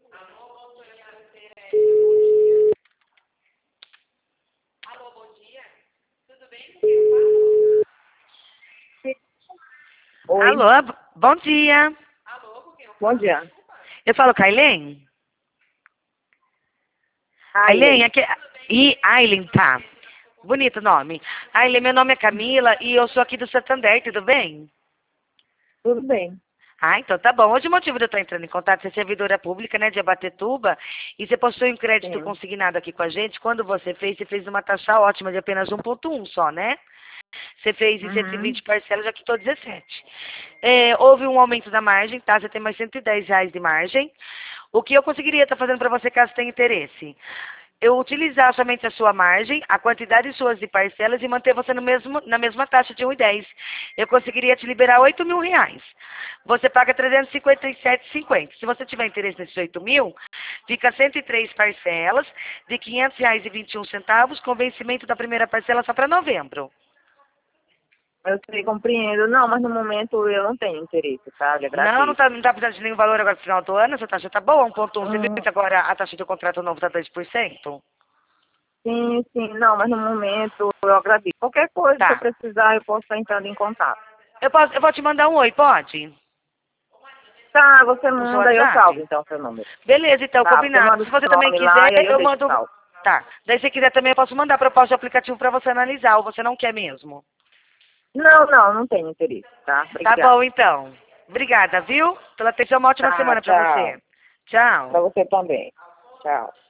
Alô, bom dia. Tudo bem com quem eu falo? Oi, Alô, bom dia. Alô, com quem eu bom falo? dia. Eu falo com a Aileen? Aileen, aqui... Aileen, tá. Bonito nome. Aileen, meu nome é Camila e eu sou aqui do Santander, tudo bem? Tudo bem. Ah, então tá bom. Hoje o motivo de eu estar entrando em contato, você é servidora pública, né, de Abatetuba, e você possui um crédito Sim. consignado aqui com a gente. Quando você fez uma taxa ótima de apenas 1,1 só, né? Você fez em 120 parcelas, já quitou 17. Houve um aumento da margem, tá? Você tem mais R$ 110 de margem. O que eu conseguiria estar fazendo para você, caso tenha interesse? Eu utilizar somente a sua margem, a quantidade suas de parcelas e manter você na mesma taxa de 1,10. Eu conseguiria te liberar R$ 8.000. Você paga R$ 357,50. Se você tiver interesse nesses 8.000, fica 103 parcelas de R$ 500,21, com vencimento da primeira parcela só para novembro. Eu sei, compreendo. Não, mas no momento eu não tenho interesse, tá? Eu Não, agradeço. não tá precisando de nenhum valor agora no final do ano, essa taxa tá boa, 1,1. Você viu Hum, que agora a taxa do contrato novo tá 2%? sim, sim. Não, mas no momento eu agradeço. Qualquer coisa que eu Tá. precisar, eu posso estar entrando em contato. Eu vou te mandar um oi, pode? Tá, você No seu manda e eu salvo, WhatsApp? então, seu número. Beleza, então, Tá, você combinado. manda o Se você seu também nome lá quiser, e aí eu eu deixo mando... salvo. Tá. Daí se quiser também, eu posso mandar a proposta de aplicativo pra você analisar, ou você não quer mesmo? Não, não, não tenho interesse, tá? Tá Obrigada. bom, então. Obrigada, viu? Pela atenção, uma ótima Tá, semana pra tchau. você. Tchau. Pra você também. Tchau.